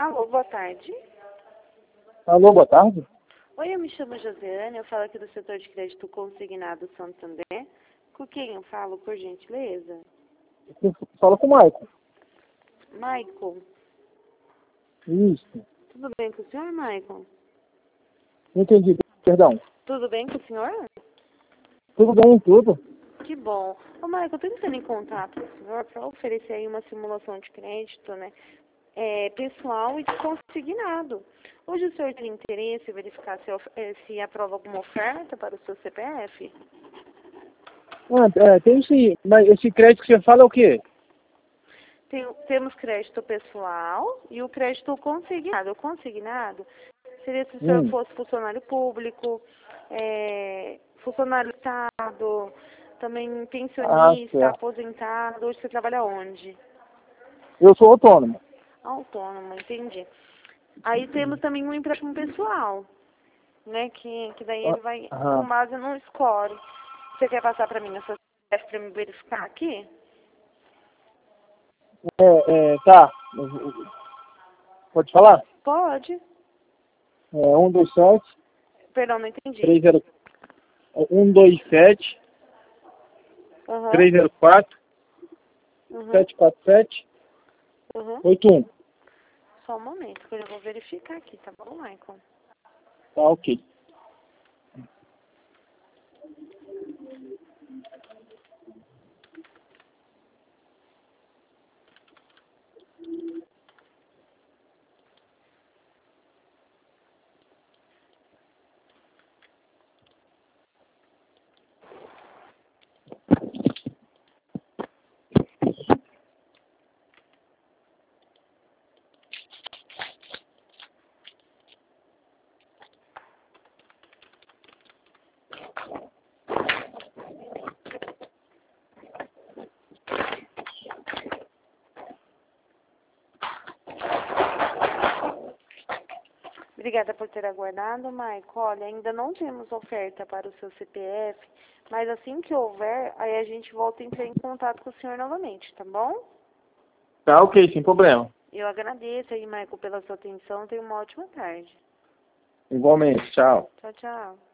Alô, boa tarde. Alô, boa tarde. Oi, eu me chamo Josiane, eu falo aqui do setor de crédito consignado Santander. Com quem eu falo, por gentileza? Fala com o Maicon. Maicon. Isso. Tudo bem com o senhor, Maicon? Não entendi, perdão. Tudo bem com o senhor? Tudo bem, tudo? Que bom. Ô, Maicon, eu tô entrando em contato com o senhor para oferecer aí uma simulação de crédito, né? Pessoal e de consignado. Hoje o senhor tem interesse em verificar se aprova alguma oferta para o seu CPF? Tem sim, mas esse crédito que você fala é o quê? Temos crédito pessoal e o crédito consignado. O consignado seria se o senhor fosse funcionário público, funcionário do Estado, também pensionista, Certo. aposentado. Hoje você trabalha onde? Eu sou autônomo. Autônomo, entendi. Aí temos também um empréstimo pessoal, né? Que daí ele vai com base no score. Você quer passar para mim essa CPF para me verificar aqui? Tá. Pode falar? Pode. 127 Perdão, não entendi. 30 127 Aham. 304 747 Uhum. 81. Só um momento, que eu já vou verificar aqui, tá bom, Maicon? Tá, ok. Obrigada por ter aguardado, Maicon. Olha, ainda não temos oferta para o seu CPF, mas assim que houver, aí a gente volta a entrar em contato com o senhor novamente, tá bom? Tá, ok, sem problema. Eu agradeço aí, Maicon, pela sua atenção. Tenha uma ótima tarde. Igualmente, tchau. Tchau, tchau.